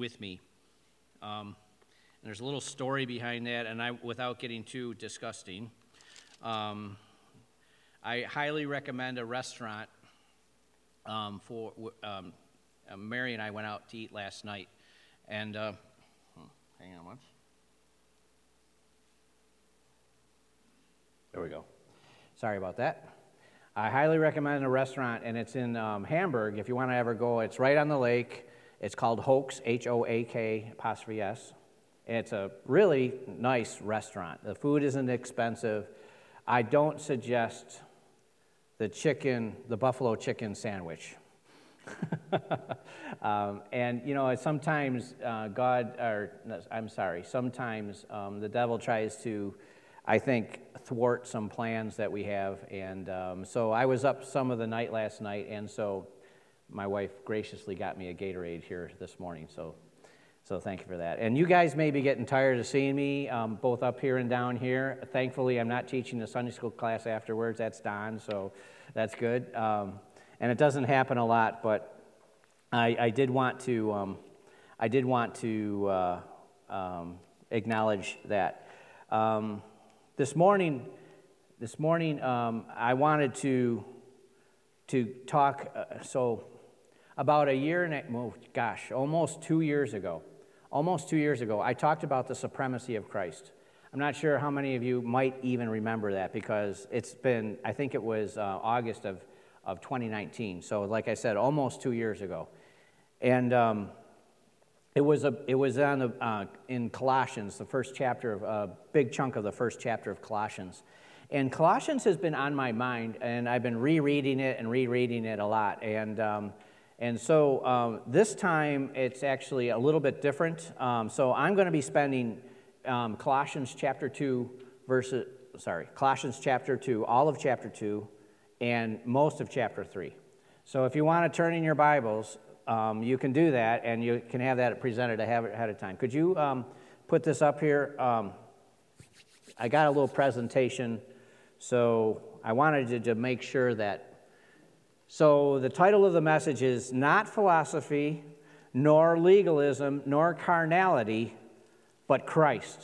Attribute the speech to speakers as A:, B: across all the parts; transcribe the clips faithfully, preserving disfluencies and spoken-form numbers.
A: with me. Um, and there's a little story behind that, and I, without getting too disgusting, um, I highly recommend a restaurant um, for, um, Mary and I went out to eat last night, and, uh, hang on once. There we go. Sorry about that. I highly recommend a restaurant, and it's in um, Hamburg. If you want to ever go, it's right on the lake. It's called Hoak, H O A K apostrophe S. And it's a really nice restaurant. The food isn't expensive. I don't suggest the chicken, the buffalo chicken sandwich. um, and, you know, sometimes uh, God, or I'm sorry, sometimes um, the devil tries to, I think, thwart some plans that we have. And um, so I was up some of the night last night, and so my wife graciously got me a Gatorade here this morning. So so thank you for that. And you guys may be getting tired of seeing me, um, both up here and down here. Thankfully, I'm not teaching the Sunday school class afterwards. That's Don, so that's good. Um, and it doesn't happen a lot, but I, I did want to um, I did want to uh, um, acknowledge that. Um, This morning, this morning, um, I wanted to to talk. Uh, so, about a year and a, oh, gosh, almost two years ago, almost two years ago, I talked about the supremacy of Christ. I'm not sure how many of you might even remember that because it's been. I think it was uh, August of of twenty nineteen. So, like I said, almost two years ago, and. Um, It was a. It was on the uh, in Colossians, the first chapter of a uh, big chunk of the first chapter of Colossians, and Colossians has been on my mind, and I've been rereading it and rereading it a lot, and um, and so um, this time it's actually a little bit different. Um, so I'm going to be spending um, Colossians chapter two, verses. Sorry, Colossians chapter two, all of chapter two, and most of chapter three. So if you want to turn in your Bibles. Um, you can do that, and you can have that presented ahead of time. Could you um, put this up here? Um, I got a little presentation, so I wanted to, to make sure that. So the title of the message is Not Philosophy, Nor Legalism, Nor Carnality, but Christ.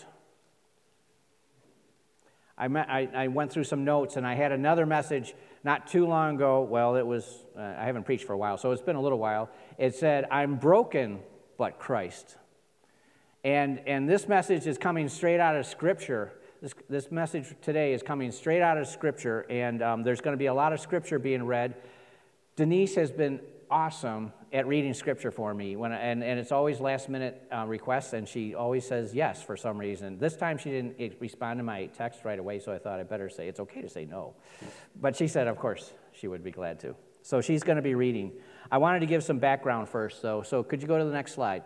A: I, met, I, I went through some notes, and I had another message not too long ago. Well, it was, uh, I haven't preached for a while, so it's been a little while. It said, I'm broken, but Christ. And and this message is coming straight out of Scripture. This, this message today is coming straight out of Scripture, and um, there's going to be a lot of Scripture being read. Denise has been awesome at reading Scripture for me, when and, and it's always last-minute uh, requests, and she always says yes for some reason. This time she didn't respond to my text right away, so I thought I'd better say it's okay to say no. But she said, of course, she would be glad to. So she's going to be reading. I wanted to give some background first, though, so could you go to the next slide?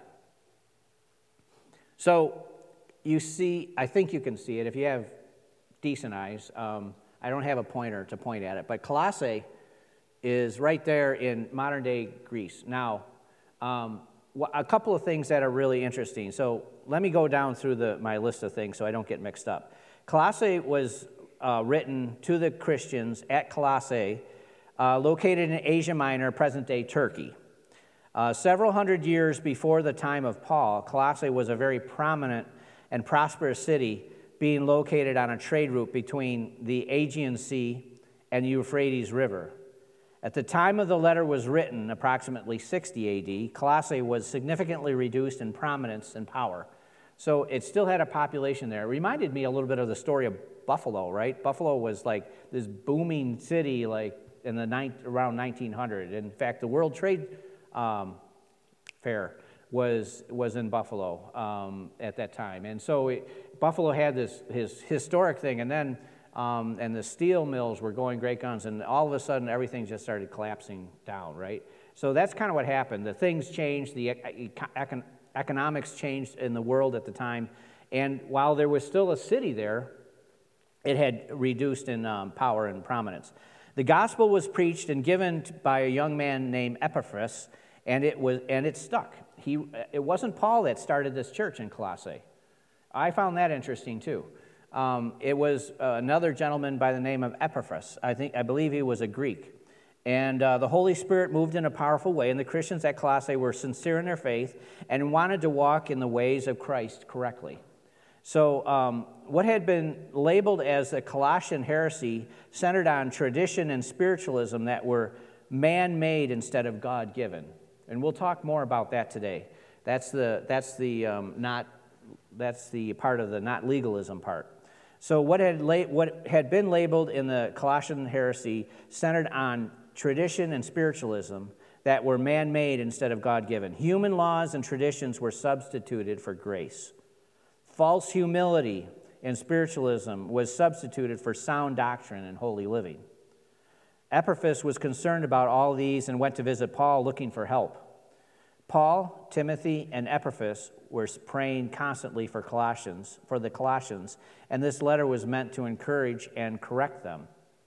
A: So you see, I think you can see it if you have decent eyes. Um, I don't have a pointer to point at it, but Colossae is right there in modern-day Greece. Now, um, a couple of things that are really interesting. So let me go down through the, my list of things so I don't get mixed up. Colossae was uh, written to the Christians at Colossae, uh, located in Asia Minor, present-day Turkey. Uh, several hundred years before the time of Paul, Colossae was a very prominent and prosperous city being located on a trade route between the Aegean Sea and the Euphrates River. At the time of the letter was written, approximately sixty A D, Colossae was significantly reduced in prominence and power. So it still had a population there. It reminded me a little bit of the story of Buffalo, right? Buffalo was like this booming city like in the ni- around nineteen hundred. In fact, the World Trade um, Fair was was in Buffalo um, at that time. And so it, Buffalo had this his historic thing, and then Um, and the steel mills were going great guns, and all of a sudden everything just started collapsing down, right? So that's kind of what happened. The things changed, the econ- economics changed in the world at the time, and while there was still a city there, it had reduced in um, power and prominence. The gospel was preached and given by a young man named Epaphras, and it was and it stuck. He it wasn't Paul that started this church in Colossae. I found that interesting too. Um, it was uh, another gentleman by the name of Epaphras. I think I believe he was a Greek, And uh, the Holy Spirit moved in a powerful way, and the Christians at Colossae were sincere in their faith and wanted to walk in the ways of Christ correctly. So um, what had been labeled as the Colossian heresy centered on tradition and spiritualism that were man-made instead of God-given. And we'll talk more about that today. That's the, that's the, um, not, that's the part of the not legalism part. So what had, la- what had been labeled in the Colossian heresy centered on tradition and spiritualism that were man-made instead of God-given. Human laws and traditions were substituted for grace. False humility and spiritualism was substituted for sound doctrine and holy living. Epaphras was concerned about all these and went to visit Paul looking for help. Paul, Timothy, and Epaphras were praying constantly for Colossians, for the Colossians, and this letter was meant to encourage and correct them.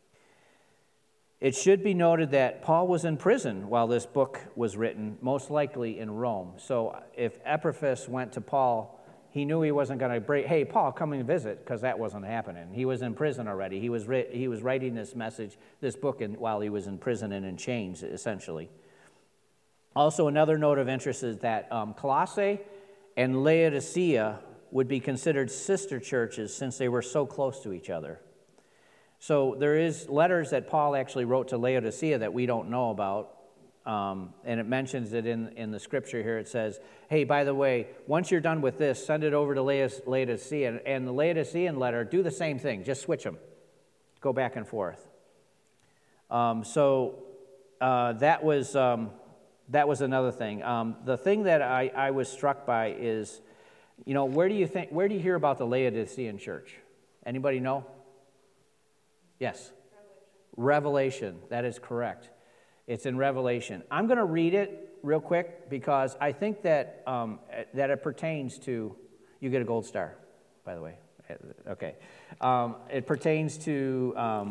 A: It should be noted that Paul was in prison while this book was written, most likely in Rome. So if Epaphras went to Paul, he knew he wasn't going to break, hey, Paul, come and visit, because that wasn't happening. He was in prison already. He was ri- he was writing this message, this book, in, while he was in prison and in chains, essentially. Also, another note of interest is that um, Colossae and Laodicea would be considered sister churches since they were so close to each other. So there is letters that Paul actually wrote to Laodicea that we don't know about, um, and it mentions it in, in the scripture here. It says, hey, by the way, once you're done with this, send it over to Laodicea, and, and the Laodicean letter, do the same thing. Just switch them. Go back and forth. Um, so uh, that was um, that was another thing. Um, the thing that I, I was struck by is, you know, where do you think, where do you hear about the Laodicean church? Anybody know? Yes. Revelation. Revelation. That is correct. It's in Revelation. I'm going to read it real quick because I think that um, that it pertains to, you get a gold star, by the way. Okay. Um, it pertains to um,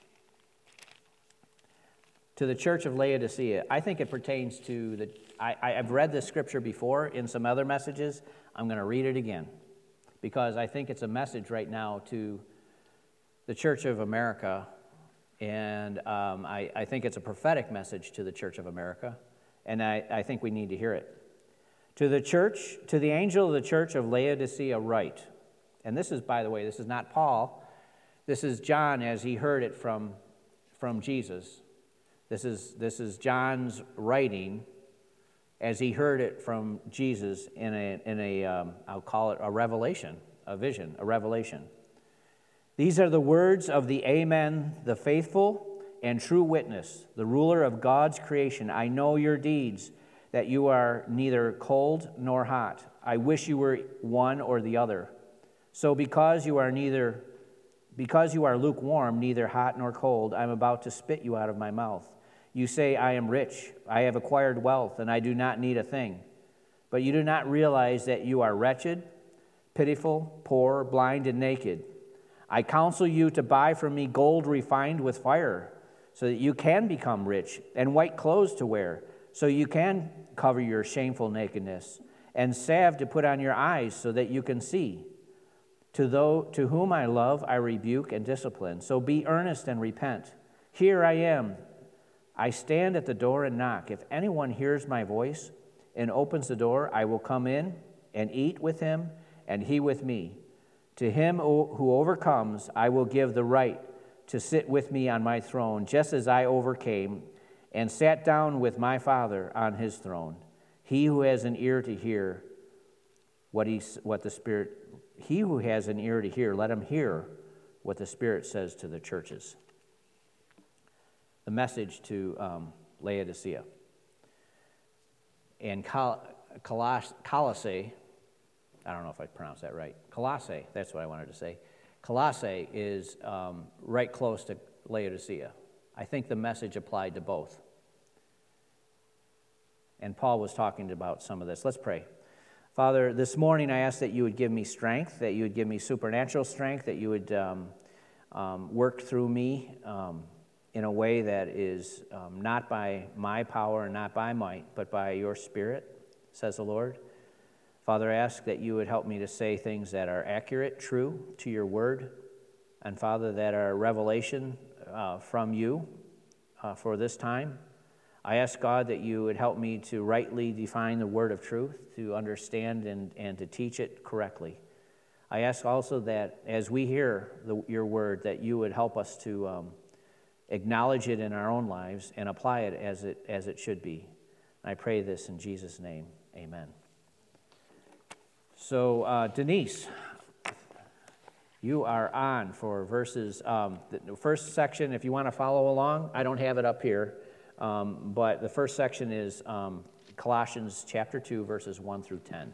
A: to the church of Laodicea. I think it pertains to the, I, I've read this scripture before in some other messages. I'm going to read it again because I think it's a message right now to the Church of America, and um, I, I think it's a prophetic message to the Church of America, and I, I think we need to hear it. To the church, to the angel of the church of Laodicea write, and this is, by the way, this is not Paul, this is John as he heard it from, from Jesus. This is, this is John's writing as he heard it from Jesus in a, in a um, I'll call it a revelation, a vision, a revelation. These are the words of the Amen, the faithful and true witness, the ruler of God's creation. I know your deeds, that you are neither cold nor hot. I wish you were one or the other. So because you are neither, because you are lukewarm, neither hot nor cold, I'm about to spit you out of my mouth. You say, I am rich, I have acquired wealth, and I do not need a thing. But you do not realize that you are wretched, pitiful, poor, blind, and naked. I counsel you to buy from me gold refined with fire, so that you can become rich, and white clothes to wear, so you can cover your shameful nakedness, and salve to put on your eyes, so that you can see. To those to whom I love, I rebuke and discipline. So be earnest and repent. Here I am. I stand at the door and knock. If anyone hears my voice and opens the door, I will come in and eat with him, and he with me. To him who overcomes, I will give the right to sit with me on my throne, just as I overcame and sat down with my Father on his throne. He who has an ear to hear what he, what the Spirit, he who has an ear to hear, let him hear what the Spirit says to the churches. The message to um, Laodicea. And Col- Coloss- Colossae, I don't know if I pronounced that right. Colossae, that's what I wanted to say. Colossae is um, right close to Laodicea. I think the message applied to both. And Paul was talking about some of this. Let's pray. Father, this morning I ask that you would give me strength, that you would give me supernatural strength, that you would um, um, work through me um, in a way that is um, not by my power and not by might, but by your Spirit, says the Lord. Father, I ask that you would help me to say things that are accurate, true to your word, and Father, that are revelation uh, from you, uh, for this time. I ask God that you would help me to rightly define the word of truth, to understand and, and to teach it correctly. I ask also that as we hear the, your word, that you would help us to um, acknowledge it in our own lives and apply it as it as it should be. I pray this in Jesus' name. Amen. So, uh, Denise, you are on for verses, um, the first section, if you want to follow along. I don't have it up here, um, but the first section is um, Colossians chapter two, verses one through ten.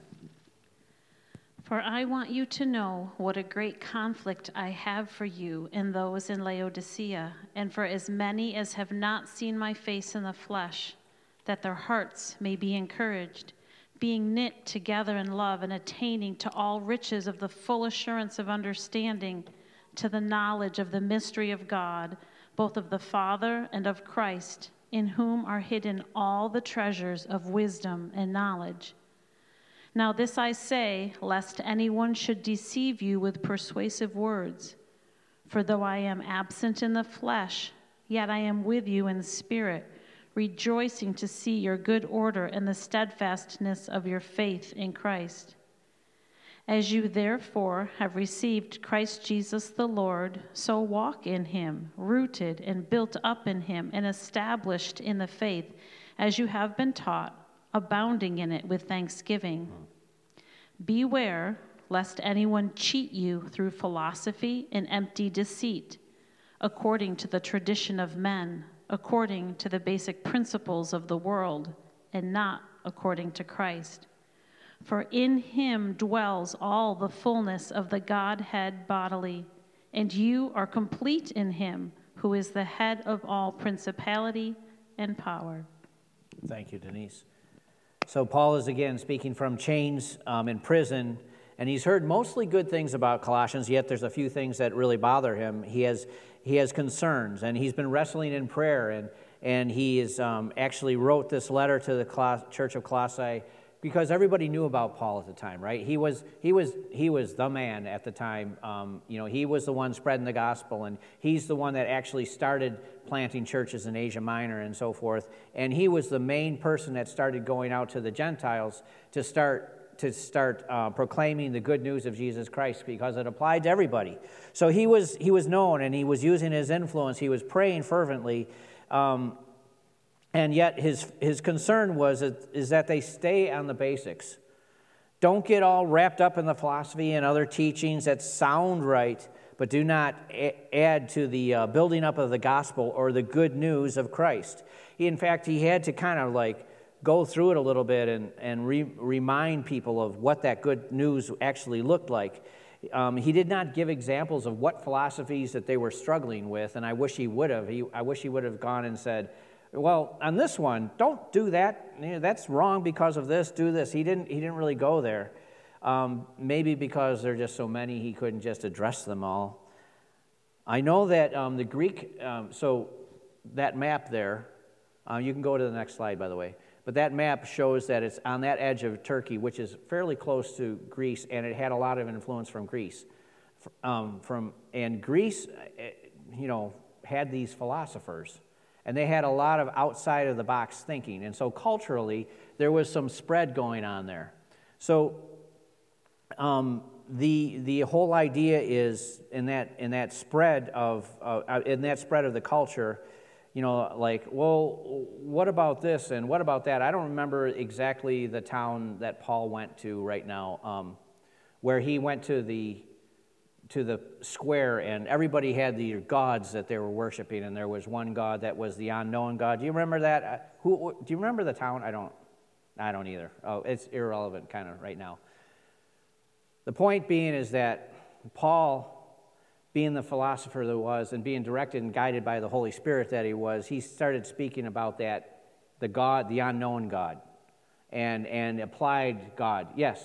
B: For I want you to know what a great conflict I have for you and those in Laodicea, and for as many as have not seen my face in the flesh, that their hearts may be encouraged, being knit together in love and attaining to all riches of the full assurance of understanding, to the knowledge of the mystery of God, both of the Father and of Christ, in whom are hidden all the treasures of wisdom and knowledge. Now this I say, lest anyone should deceive you with persuasive words. For though I am absent in the flesh, yet I am with you in spirit, rejoicing to see your good order and the steadfastness of your faith in Christ. As you therefore have received Christ Jesus the Lord, so walk in him, rooted and built up in him, and established in the faith, as you have been taught, abounding in it with thanksgiving. Beware lest anyone cheat you through philosophy and empty deceit, according to the tradition of men, according to the basic principles of the world, and not according to Christ. For in him dwells all the fullness of the Godhead bodily, and you are complete in him, who is the head of all principality and power.
A: Thank you, Denise. So Paul is again speaking from chains um, in prison, and he's heard mostly good things about Colossians, yet there's a few things that really bother him. He has he has concerns, and he's been wrestling in prayer, and, and he is um, actually wrote this letter to the Coloss- Church of Colossae because everybody knew about Paul at the time, right? He was he was he was the man at the time. Um, you know, he was the one spreading the gospel, and he's the one that actually started planting churches in Asia Minor and so forth. And he was the main person that started going out to the Gentiles to start to start uh, proclaiming the good news of Jesus Christ, because it applied to everybody. So he was he was known, and he was using his influence. He was praying fervently. Um, And yet his his concern was is that they stay on the basics. Don't get all wrapped up in the philosophy and other teachings that sound right, but do not a- add to the uh, building up of the gospel or the good news of Christ. He, in fact, he had to kind of like go through it a little bit and, and re- remind people of what that good news actually looked like. Um, he did not give examples of what philosophies that they were struggling with, and I wish he would have. He, I wish he would have gone and said, well, on this one, don't do that. You know, that's wrong because of this. Do this. He didn't. He didn't really go there. Um, maybe because there are just so many, he couldn't just address them all. I know that um, the Greek. Um, so that map there, uh, you can go to the next slide, by the way. But that map shows that it's on that edge of Turkey, which is fairly close to Greece, and it had a lot of influence from Greece. Um, from and Greece, you know, had these philosophers. And they had a lot of outside-of-the-box thinking. And so culturally, there was some spread going on there. So um, the the whole idea is in that in that spread of uh, in that spread of the culture, you know, like, well, what about this and what about that? I don't remember exactly the town that Paul went to right now, um, where he went to the to the square, and everybody had the gods that they were worshiping, and there was one god that was the unknown God. Do you remember that? Uh, who? Do you remember the town? I don't. I don't either. Oh, it's irrelevant kind of right now. The point being is that Paul, being the philosopher that he was, and being directed and guided by the Holy Spirit that he was, he started speaking about that, the God, the unknown God, and and applied God. Yes.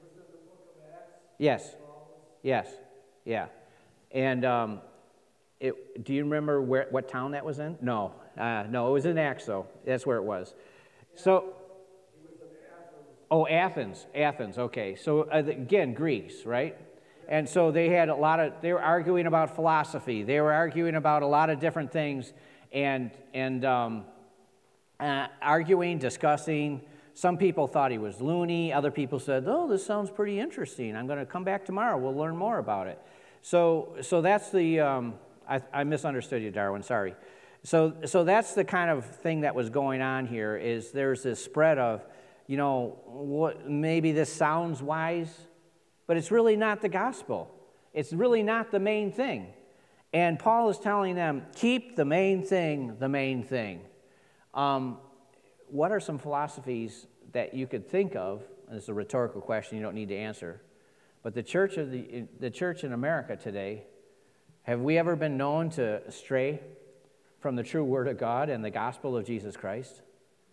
A: Yes. Yes. Yeah, and um, it, do you remember where what town that was in? No, uh, no, it was in Acts, though. That's where it was. So, oh, Athens, Athens. Okay, so uh, again, Greece, right? And so they had a lot of. They were arguing about philosophy. They were arguing about a lot of different things, and and um, uh, arguing, discussing. Some people thought he was loony. Other people said, "Oh, this sounds pretty interesting. I'm going to come back tomorrow. We'll learn more about it." So, so that's the. Um, I, I misunderstood you, Darwin. Sorry. So, so that's the kind of thing that was going on here. Is there's this spread of, you know, what maybe this sounds wise, but it's really not the gospel. It's really not the main thing. And Paul is telling them, keep the main thing the main thing. Um, what are some philosophies that you could think of? And it's a rhetorical question you don't need to answer. But the church of the the church in America today, have we ever been known to stray from the true word of God and the gospel of Jesus Christ?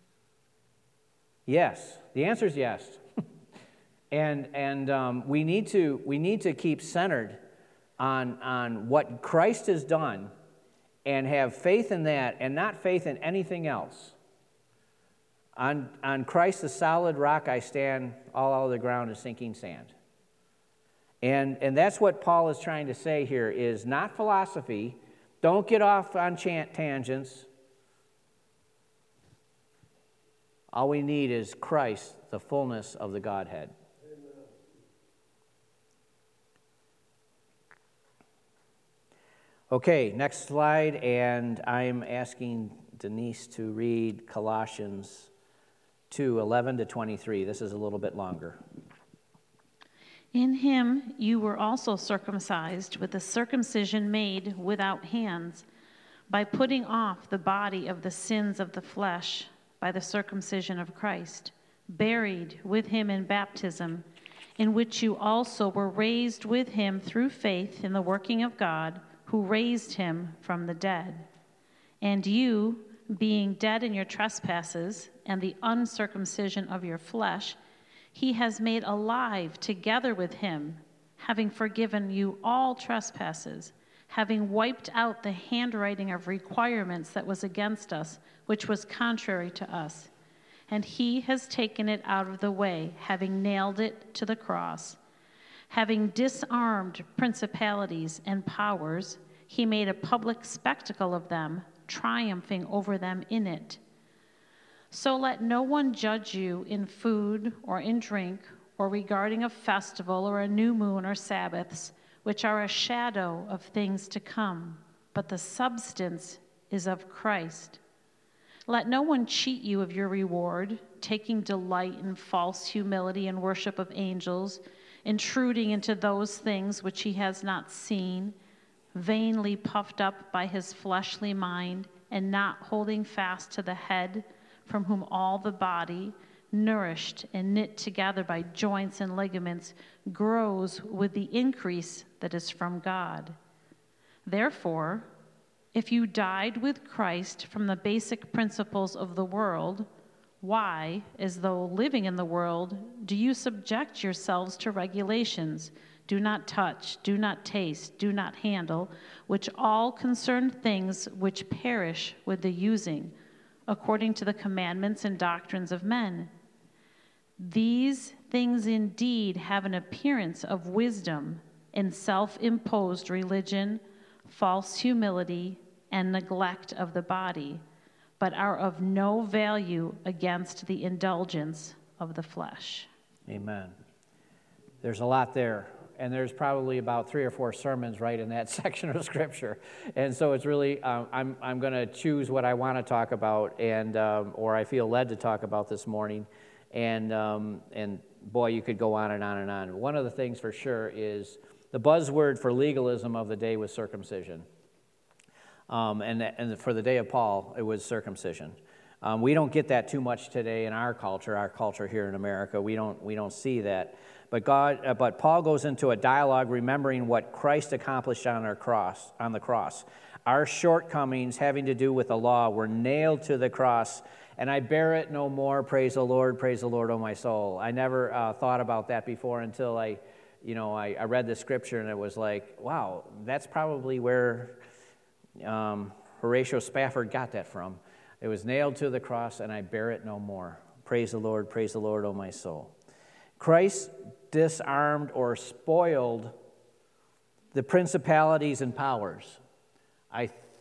A: Yes. The answer is yes. and and um, we need to we need to keep centered on on what Christ has done, and have faith in that, and not faith in anything else. On, on Christ, the solid rock I stand, all other ground is sinking sand. And, and that's what Paul is trying to say here, is not philosophy. Don't get off on chant tangents. All we need is Christ, the fullness of the Godhead. Okay, next slide, and I'm asking Denise to read Colossians two, eleven to twenty-three. This is a little bit longer.
B: In him you were also circumcised with a circumcision made without hands, by putting off the body of the sins of the flesh by the circumcision of Christ, buried with him in baptism, in which you also were raised with him through faith in the working of God, who raised him from the dead. And you, being dead in your trespasses and the uncircumcision of your flesh, he has made alive together with him, having forgiven you all trespasses, having wiped out the handwriting of requirements that was against us, which was contrary to us. And he has taken it out of the way, having nailed it to the cross. Having disarmed principalities and powers, he made a public spectacle of them, triumphing over them in it. So let no one judge you in food or in drink, or regarding a festival or a new moon or Sabbaths, which are a shadow of things to come, but the substance is of Christ. Let no one cheat you of your reward, taking delight in false humility and worship of angels, intruding into those things which he has not seen, vainly puffed up by his fleshly mind, and not holding fast to the head, from whom all the body, nourished and knit together by joints and ligaments, grows with the increase that is from God. Therefore, if you died with Christ from the basic principles of the world, why, as though living in the world, do you subject yourselves to regulations? Do not touch, do not taste, do not handle, which all concern things which perish with the using, according to the commandments and doctrines of men. These things indeed have an appearance of wisdom in self-imposed religion, false humility, and neglect of the body, but are of no value against the indulgence of the flesh.
A: Amen. There's a lot there. And there's probably about three or four sermons right in that section of Scripture, and so it's really um, I'm I'm going to choose what I want to talk about, and um, or I feel led to talk about this morning, and um, and boy, you could go on and on and on. One of the things for sure is the buzzword for legalism of the day was circumcision, um, and and for the day of Paul, it was circumcision. Um, we don't get that too much today in our culture, our culture here in America. We don't we don't see that. But God, uh, but Paul goes into a dialogue remembering what Christ accomplished on our cross, on the cross. Our shortcomings having to do with the law were nailed to the cross, and I bear it no more. Praise the Lord, praise the Lord, O my soul. I never uh, thought about that before until I, you know, I, I read the scripture, and it was like, wow, that's probably where um, Horatio Spafford got that from. It was nailed to the cross, and I bear it no more. Praise the Lord, praise the Lord, O my soul. Christ disarmed or spoiled the principalities and powers. I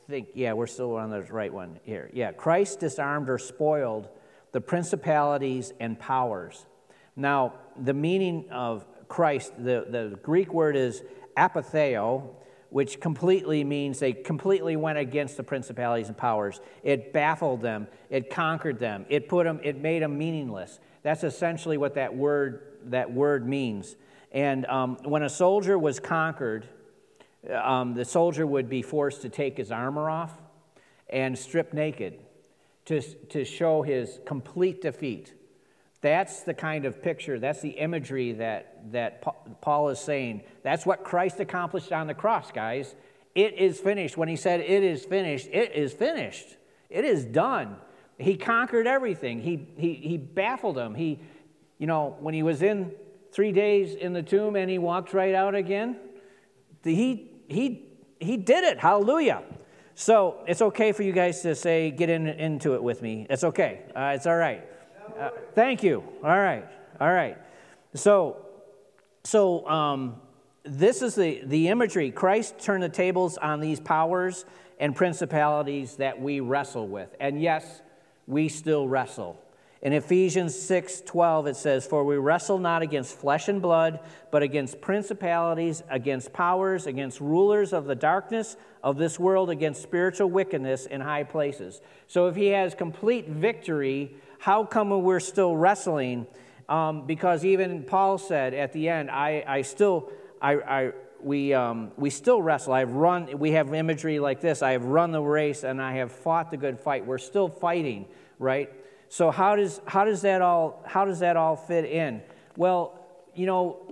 A: think, yeah, we're still on the right one here. Yeah, Christ disarmed or spoiled the principalities and powers. Now, the meaning of Christ, the, the Greek word is apatheo, which completely means they completely went against the principalities and powers. It baffled them. It conquered them. It put them. It made them meaningless. That's essentially what that word that word means. And um, when a soldier was conquered, um, the soldier would be forced to take his armor off and strip naked to, to show his complete defeat. That's the kind of picture, that's the imagery that, that Paul is saying. That's what Christ accomplished on the cross, guys. It is finished. When he said it is finished, it is finished. It is done. He conquered everything. He, he, he baffled them. He, you know, when he was in three days in the tomb and he walked right out again, he, he, he did it. Hallelujah. So it's okay for you guys to say, get in, into it with me. It's okay. Uh, it's all right. Uh, thank you. All right. All right. So, so um, this is the, the imagery. Christ turned the tables on these powers and principalities that we wrestle with. And yes, we still wrestle. In Ephesians six twelve, it says, "For we wrestle not against flesh and blood, but against principalities, against powers, against rulers of the darkness of this world, against spiritual wickedness in high places." So if he has complete victory, how come we're still wrestling? Um, because even Paul said at the end, I, I still, I, I we, um, we still wrestle. I've run, we have imagery like this, I have run the race and I have fought the good fight. We're still fighting, right? So how does how does that all how does that all fit in? Well, you know,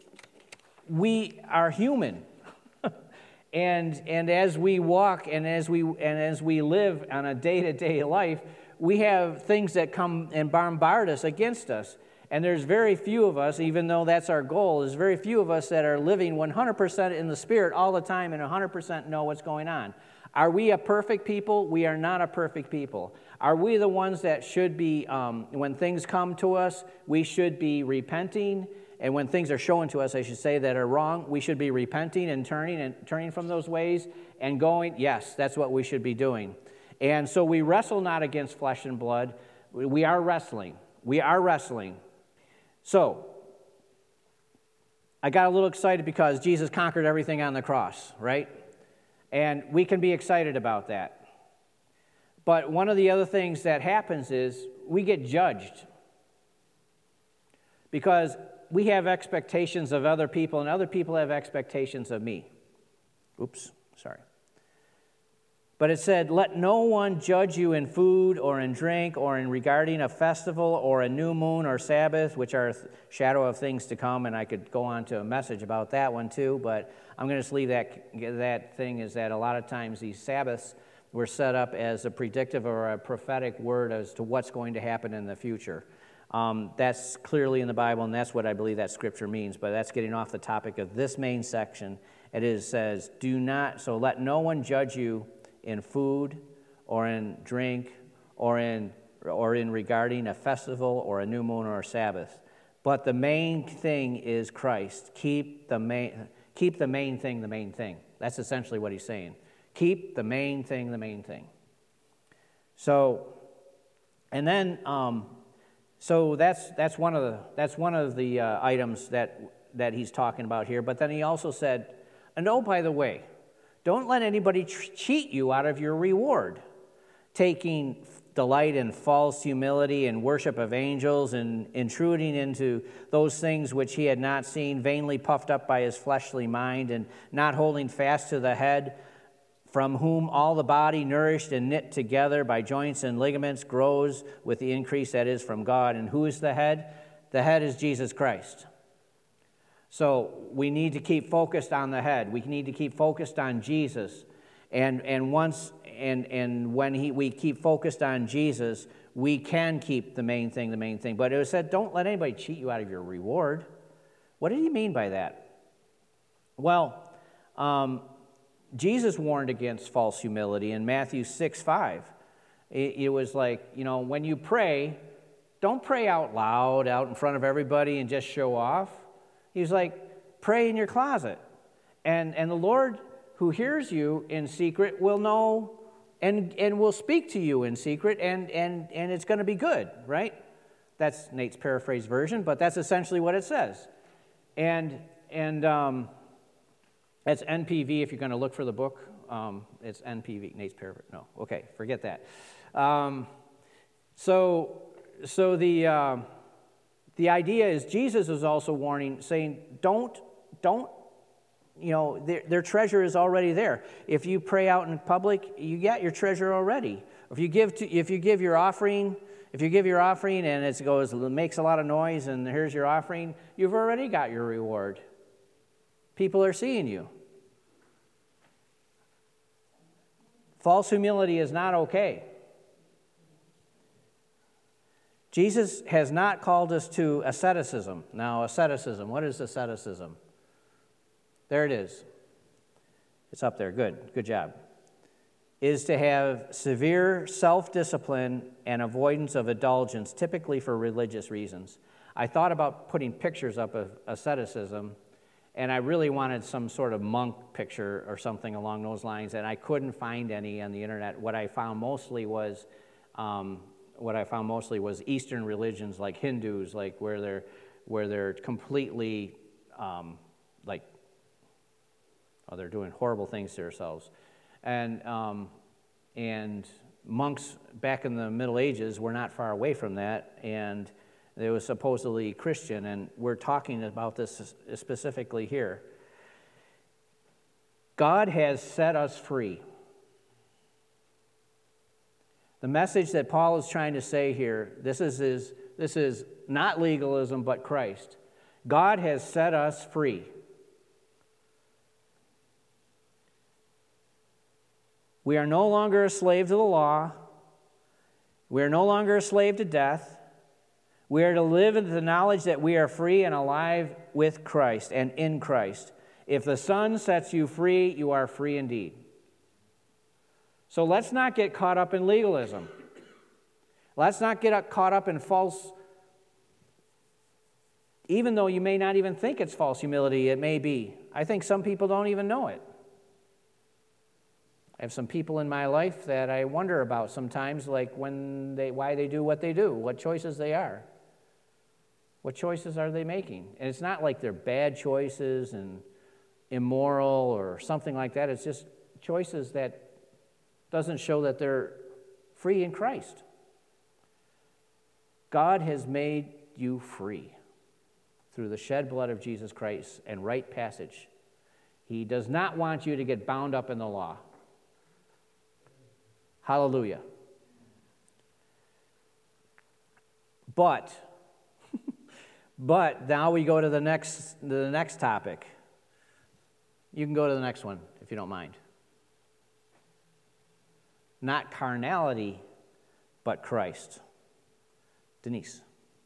A: we are human, and and as we walk and as we and as we live on a day-to-day life, we have things that come and bombard us against us. And there's very few of us, even though that's our goal, there's very few of us that are living one hundred percent in the Spirit all the time and one hundred percent know what's going on. Are we a perfect people? We are not a perfect people. Are we the ones that should be, um, when things come to us, we should be repenting? And when things are shown to us, I should say, that are wrong, we should be repenting and turning and turning from those ways and going, yes, that's what we should be doing. And so we wrestle not against flesh and blood. We are wrestling. We are wrestling. So, I got a little excited because Jesus conquered everything on the cross, right? And we can be excited about that. But one of the other things that happens is we get judged because we have expectations of other people and other people have expectations of me. Oops, sorry. But it said, "Let no one judge you in food or in drink or in regarding a festival or a new moon or Sabbath," which are a shadow of things to come, and I could go on to a message about that one too, but I'm going to just leave that, that thing is that a lot of times these Sabbaths were set up as a predictive or a prophetic word as to what's going to happen in the future. Um, that's clearly in the Bible, and that's what I believe that scripture means, but that's getting off the topic of this main section. It is, says, "Do not, so let no one judge you in food or in drink or in or in regarding a festival or a new moon or a Sabbath. But the main thing is Christ. Keep the main keep the main thing the main thing." That's essentially what he's saying. Keep the main thing the main thing. So, and then um, so that's that's one of the that's one of the uh, items that that he's talking about here. But then he also said, "And oh, by the way, don't let anybody tr- cheat you out of your reward, taking delight in false humility and worship of angels and intruding into those things which he had not seen, vainly puffed up by his fleshly mind and not holding fast to the head, from whom all the body, nourished and knit together by joints and ligaments, grows with the increase that is from God." And who is the head? The head is Jesus Christ. So we need to keep focused on the head. We need to keep focused on Jesus. And and once and and when he we keep focused on Jesus, we can keep the main thing the main thing. But it was said, don't let anybody cheat you out of your reward. What did he mean by that? Well, um, Jesus warned against false humility in Matthew six five. It, it was like, you know, when you pray, don't pray out loud, out in front of everybody and just show off. He was like, pray in your closet. And and the Lord who hears you in secret will know and, and will speak to you in secret, and, and, and it's going to be good, right? That's Nate's paraphrase version, but that's essentially what it says. And, and um, that's N P V if you're going to look for the book. Um, it's N P V, Nate's paraphrase. No, okay, forget that. Um, so so the, uh, the idea is Jesus is also warning, saying, don't, don't, you know, their, their treasure is already there. If you pray out in public, you got your treasure already. If you give to, if you give your offering, if you give your offering and it goes, it makes a lot of noise, and here's your offering, you've already got your reward. People are seeing you. False humility is not okay. Jesus has not called us to asceticism. Now, asceticism, what is asceticism? There it is. It's up there. Good. Good job. Is to have severe self-discipline and avoidance of indulgence, typically for religious reasons. I thought about putting pictures up of asceticism, and I really wanted some sort of monk picture or something along those lines, and I couldn't find any on the internet. What I found mostly was, um, what I found mostly was Eastern religions, like Hindus, like where they're where they're completely, um, like, oh, they're doing horrible things to themselves, and um, and monks back in the Middle Ages were not far away from that, and it was supposedly Christian, and we're talking about this specifically here. God has set us free. The message that Paul is trying to say here, this is, is, this is not legalism, but Christ. God has set us free. We are no longer a slave to the law. We are no longer a slave to death. We are to live in the knowledge that we are free and alive with Christ and in Christ. If the Son sets you free, you are free indeed. So let's not get caught up in legalism. Let's not get caught up in false, even though you may not even think it's false humility, it may be. I think some people don't even know it. I have some people in my life that I wonder about sometimes, like when they, why they do what they do, what choices they are. What choices are they making? And it's not like they're bad choices and immoral or something like that. It's just choices that doesn't show that they're free in Christ. God has made you free through the shed blood of Jesus Christ and rite passage. He does not want you to get bound up in the law. Hallelujah. But, but now we go to the next, the next topic. You can go to the next one if you don't mind. Not carnality, but Christ. Denise.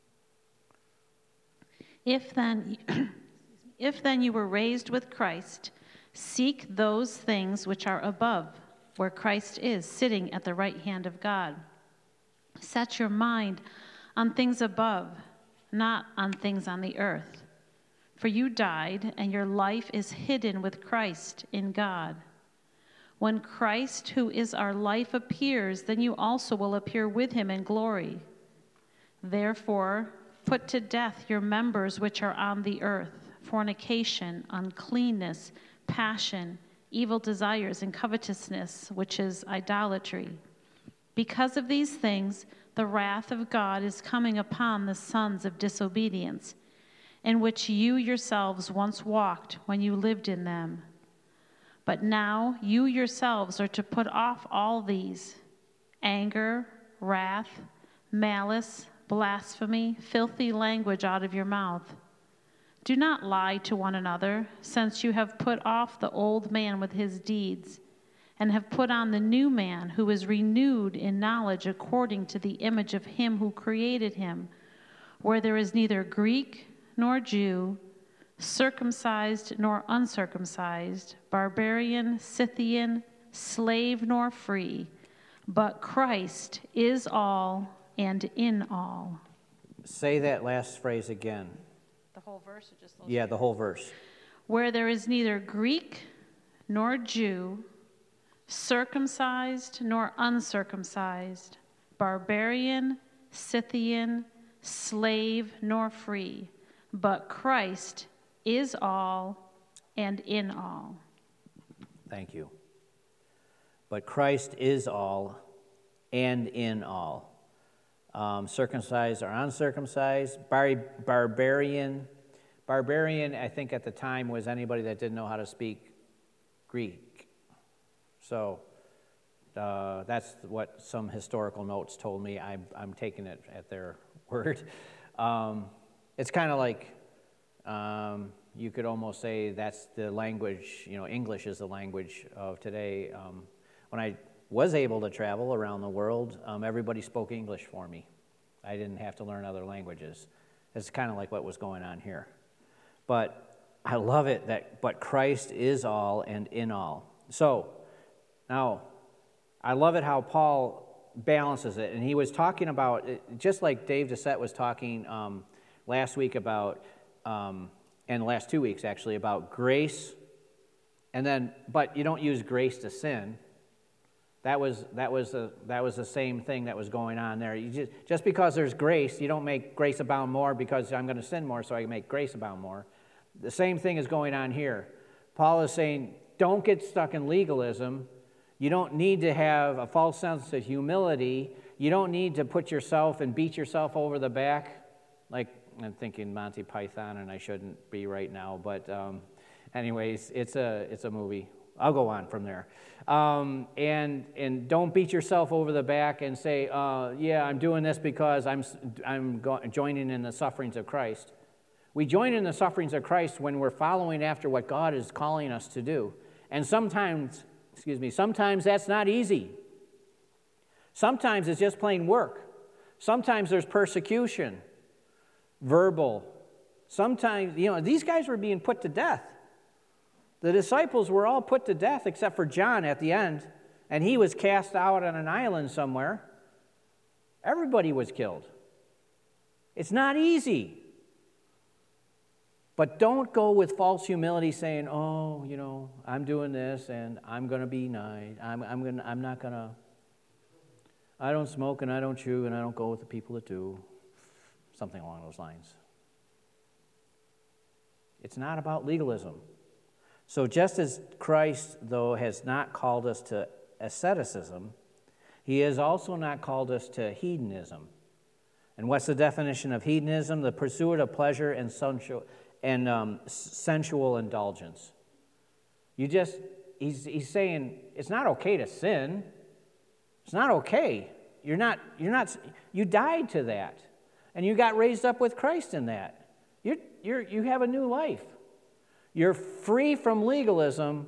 B: If then, if then you were raised with Christ, seek those things which are above, where Christ is, sitting at the right hand of God. Set your mind on things above, not on things on the earth. For you died, and your life is hidden with Christ in God. When Christ, who is our life, appears, then you also will appear with him in glory. Therefore, put to death your members which are on the earth, fornication, uncleanness, passion, evil desires, and covetousness, which is idolatry. Because of these things, the wrath of God is coming upon the sons of disobedience, in which you yourselves once walked when you lived in them. But now you yourselves are to put off all these: anger, wrath, malice, blasphemy, filthy language out of your mouth. Do not lie to one another, since you have put off the old man with his deeds, and have put on the new man, who is renewed in knowledge according to the image of him who created him, where there is neither Greek nor Jew, circumcised nor uncircumcised, barbarian, Scythian, slave nor free, but Christ is all and in all.
A: Say that last phrase again.
B: The whole verse or just those?
A: Yeah, the whole verse.
B: Where there is neither Greek nor Jew, circumcised nor uncircumcised, barbarian, Scythian, slave nor free, but Christ is all and in all.
A: Thank you. But Christ is all and in all. Um, circumcised or uncircumcised, bar- barbarian. Barbarian, I think at the time, was anybody that didn't know how to speak Greek. So uh, that's what some historical notes told me. I'm, I'm taking it at their word. Um, it's kind of like um, you could almost say that's the language, you know, English is the language of today. Um, when I was able to travel around the world, um, everybody spoke English for me. I didn't have to learn other languages. It's kind of like what was going on here. But I love it that, but Christ is all and in all. So, now, I love it how Paul balances it. And he was talking about, just like Dave Doucette was talking um, last week about, um, and the last two weeks actually, about grace. And then, but you don't use grace to sin. That was that was a, that was the same thing that was going on there. You just, just because there's grace, you don't make grace abound more because I'm going to sin more, so I can make grace abound more. The same thing is going on here. Paul is saying, don't get stuck in legalism. You don't need to have a false sense of humility. You don't need to put yourself and beat yourself over the back. Like, I'm thinking Monty Python, and I shouldn't be right now. But um, anyways, it's a it's a movie. I'll go on from there. Um, and and don't beat yourself over the back and say, uh, yeah, I'm doing this because I'm, I'm go- joining in the sufferings of Christ. We join in the sufferings of Christ when we're following after what God is calling us to do. And sometimes, excuse me, sometimes that's not easy. Sometimes it's just plain work. Sometimes there's persecution, verbal. Sometimes, you know, these guys were being put to death. The disciples were all put to death except for John at the end, and he was cast out on an island somewhere. Everybody was killed. It's not easy. But don't go with false humility saying, oh, you know, I'm doing this and I'm going to be nice. I'm, I'm, gonna, I'm not going to, I don't smoke and I don't chew and I don't go with the people that do. Something along those lines. It's not about legalism. So just as Christ, though, has not called us to asceticism, he has also not called us to hedonism. And what's the definition of hedonism? The pursuit of pleasure and sensual, and um, sensual indulgence. You just, he's, he's saying, it's not okay to sin. It's not okay. You're not, you're not, you died to that. And you got raised up with Christ in that. You're, you're, you have a new life. You're free from legalism,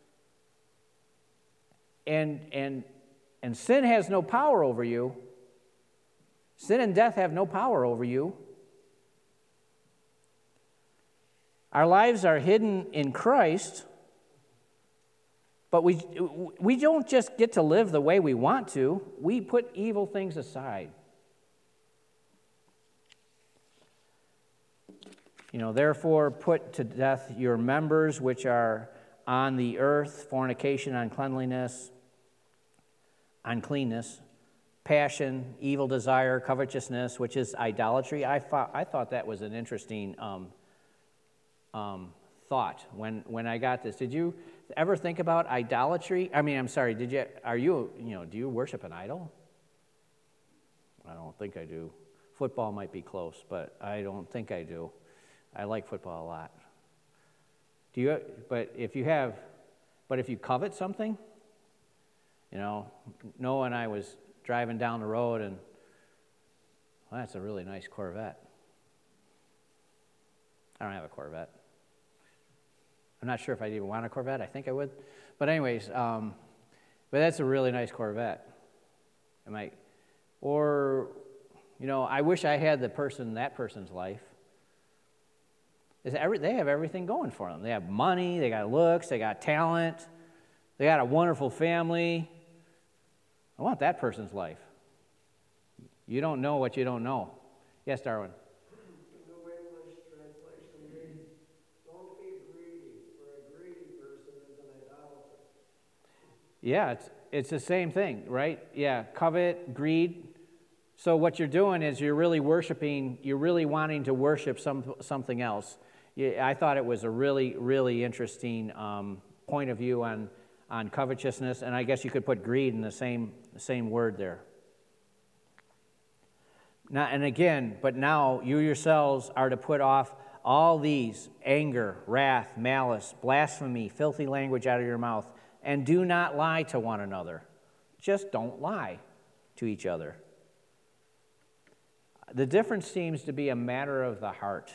A: and, and, and sin has no power over you. Sin and death have no power over you. Our lives are hidden in Christ, but we, we don't just get to live the way we want to. We put evil things aside. You know, therefore put to death your members which are on the earth, fornication, uncleanliness, uncleanness, passion, evil desire, covetousness, which is idolatry. I thought, I thought that was an interesting um, um, thought when, when I got this. Did you ever think about idolatry? I mean, I'm sorry, did you, are you, you know, do you worship an idol? I don't think I do. Football might be close, but I don't think I do. I like football a lot. Do you? But if you have, but if you covet something, you know, Noah and I was driving down the road, and well, that's a really nice Corvette. I don't have a Corvette. I'm not sure if I'd even want a Corvette. I think I would, but anyways, um, but that's a really nice Corvette. Am I? Or, you know, I wish I had the person that person's life. Is every, they have everything going for them. They have money, they got looks, they got talent, they got a wonderful family. I want that person's life. You don't know what you don't know. Yes, Darwin?
C: In the English translation reads, don't be greedy, for a greedy person is an idolater.
A: Yeah, it's, it's the same thing, right? Yeah, covet, greed. So what you're doing is you're really worshiping, you're really wanting to worship some something else. Yeah, I thought it was a really, really interesting um, point of view on, on covetousness, and I guess you could put greed in the same, the same word there. Now, and again, but now you yourselves are to put off all these: anger, wrath, malice, blasphemy, filthy language out of your mouth, and do not lie to one another. Just don't lie to each other. The difference seems to be a matter of the heart.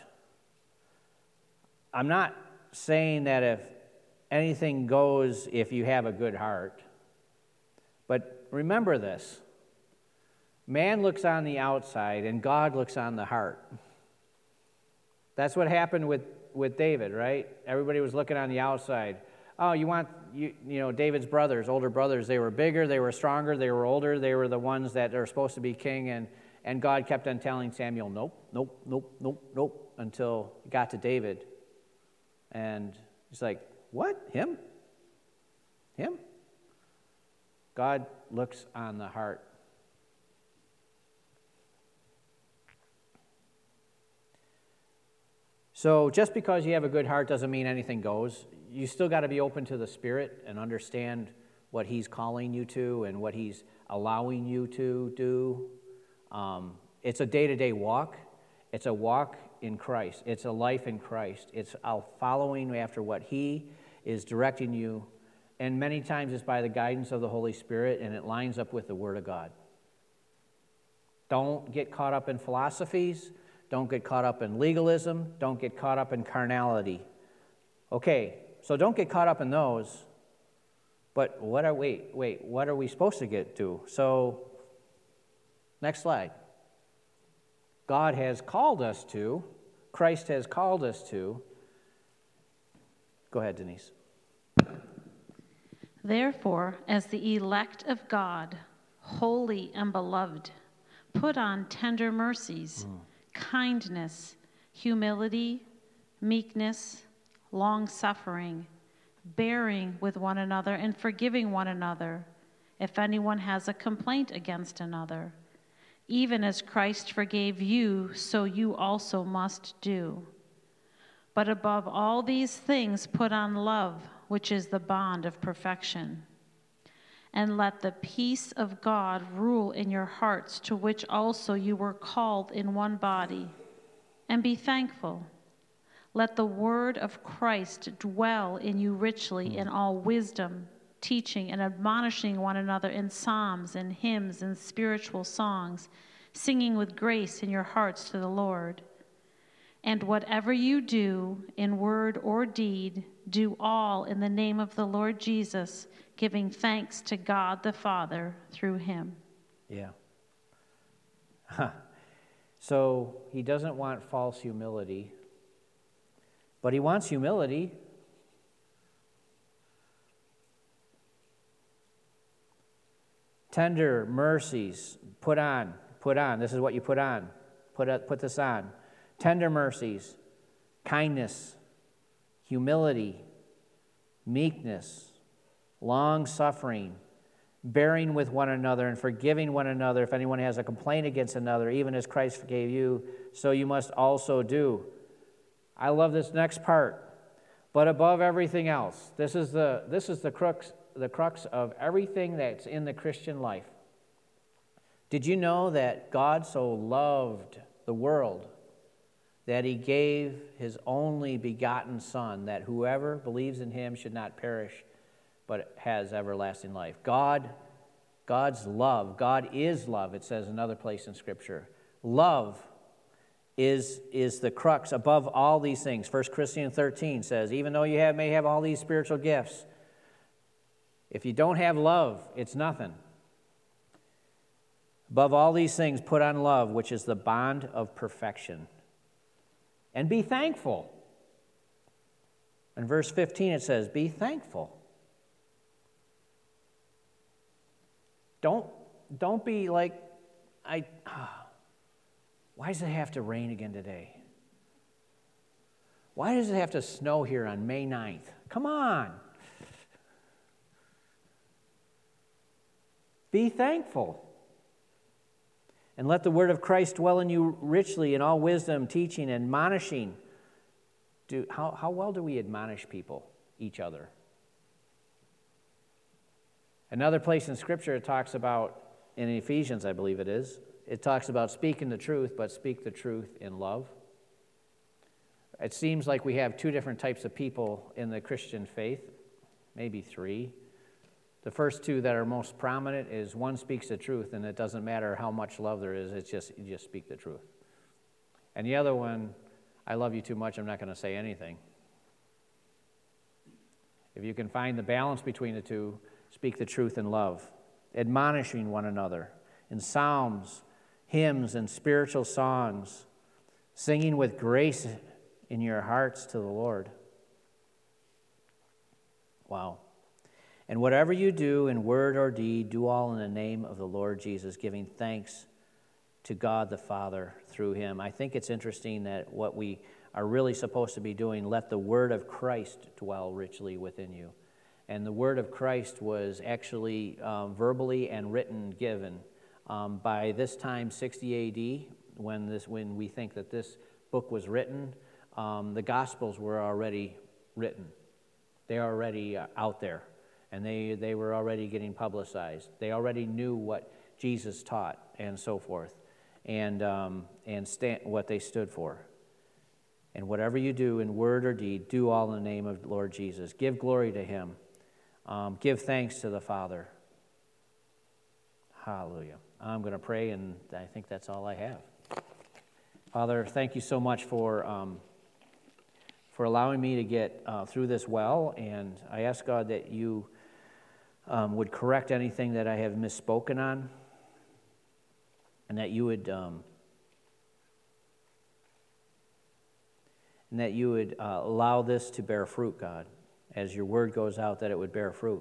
A: I'm not saying that if anything goes if you have a good heart, but remember this. Man looks on the outside and God looks on the heart. That's what happened with, with David, right? Everybody was looking on the outside. Oh, you want, you, you know, David's brothers, older brothers, they were bigger, they were stronger, they were older, they were the ones that are supposed to be king, and, and God kept on telling Samuel, nope, nope, nope, nope, nope, until it got to David. And he's like, what? Him? Him? God looks on the heart. So just because you have a good heart doesn't mean anything goes. You still got to be open to the Spirit and understand what He's calling you to and what He's allowing you to do. Um, it's a day-to-day walk. It's a walk in Christ. It's a life in Christ. It's following after what He is directing you. And many times it's by the guidance of the Holy Spirit, and it lines up with the Word of God. Don't get caught up in philosophies. Don't get caught up in legalism. Don't get caught up in carnality. Okay, so don't get caught up in those. But what are wait, wait, what are we supposed to get to? So, next slide. God has called us to, Christ has called us to. Go ahead, Denise.
B: Therefore, as the elect of God, holy and beloved, put on tender mercies, mm. kindness, humility, meekness, long-suffering, bearing with one another and forgiving one another, if anyone has a complaint against another. Even as Christ forgave you, so you also must do. But above all these things put on love, which is the bond of perfection. And let the peace of God rule in your hearts, to which also you were called in one body. And be thankful. Let the word of Christ dwell in you richly in all wisdom, teaching and admonishing one another in psalms and hymns and spiritual songs, singing with grace in your hearts to the Lord. And whatever you do, in word or deed, do all in the name of the Lord Jesus, giving thanks to God the Father through him.
A: Yeah. Huh. So he doesn't want false humility, but he wants humility. Tender mercies, put on, put on. This is what you put on. Put, put this on. Tender mercies, kindness, humility, meekness, long-suffering, bearing with one another and forgiving one another if anyone has a complaint against another, even as Christ forgave you, so you must also do. I love this next part. But above everything else, this is the this is the crux the crux of everything that's in the Christian life. Did you know that God so loved the world that he gave his only begotten Son, that whoever believes in him should not perish, but has everlasting life? God, God's love, God is love, it says another place in Scripture. Love is, is the crux above all these things. First Corinthians thirteen says, even though you have, may have all these spiritual gifts, if you don't have love, it's nothing. Above all these things, put on love, which is the bond of perfection. And be thankful. In verse fifteen it says, be thankful. Don't, don't be like, I. Ah, why does it have to rain again today? Why does it have to snow here on May ninth? Come on. Be thankful. And let the word of Christ dwell in you richly in all wisdom, teaching, admonishing. Do, how, how well do we admonish people, each other? Another place in Scripture it talks about, in Ephesians I believe it is, it talks about speaking the truth, but speak the truth in love. It seems like we have two different types of people in the Christian faith, maybe three. The first two that are most prominent is one speaks the truth, and it doesn't matter how much love there is, it's just you just speak the truth. And the other one, I love you too much, I'm not going to say anything. If you can find the balance between the two, speak the truth in love, admonishing one another in psalms, hymns, and spiritual songs, singing with grace in your hearts to the Lord. Wow. And whatever you do in word or deed, do all in the name of the Lord Jesus, giving thanks to God the Father through him. I think it's interesting that what we are really supposed to be doing, let the word of Christ dwell richly within you. And the word of Christ was actually um, verbally and written given. Um, by this time, sixty A D, when this when we think that this book was written, um, the Gospels were already written. They are already uh, out there, and they, they were already getting publicized. They already knew what Jesus taught and so forth, and um, and stand, what they stood for. And whatever you do in word or deed, do all in the name of the Lord Jesus. Give glory to him. Um, give thanks to the Father. Hallelujah. I'm going to pray, and I think that's all I have. Father, thank you so much for um, for allowing me to get uh, through this well, and I ask God that you um, would correct anything that I have misspoken on, and that you would um, and that you would uh, allow this to bear fruit, God, as your word goes out, that it would bear fruit.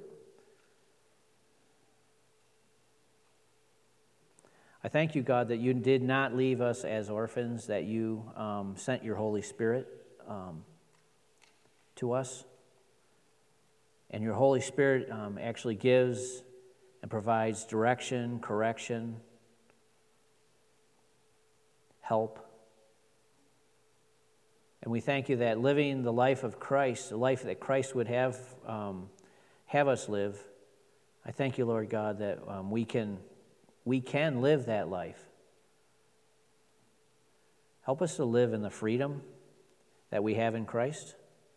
A: I thank you, God, that you did not leave us as orphans, that you um, sent your Holy Spirit um, to us. And your Holy Spirit um, actually gives and provides direction, correction, help. And we thank you that living the life of Christ, the life that Christ would have um, have us live, I thank you, Lord God, that um, we can we can live that life. Help us to live in the freedom that we have in Christ,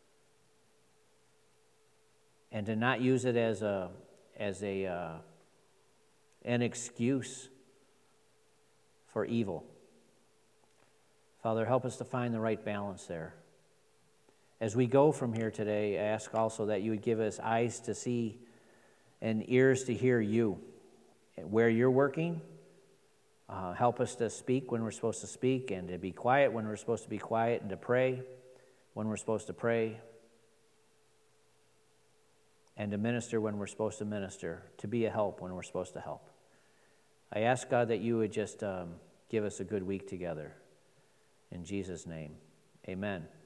A: and to not use it as a as a uh, an excuse for evil. Father, help us to find the right balance there. As we go from here today, I ask also that you would give us eyes to see and ears to hear you. Where you're working, uh, help us to speak when we're supposed to speak, and to be quiet when we're supposed to be quiet, and to pray when we're supposed to pray, and to minister when we're supposed to minister, to be a help when we're supposed to help. I ask, God, that you would just um, give us a good week together. In Jesus' name, amen.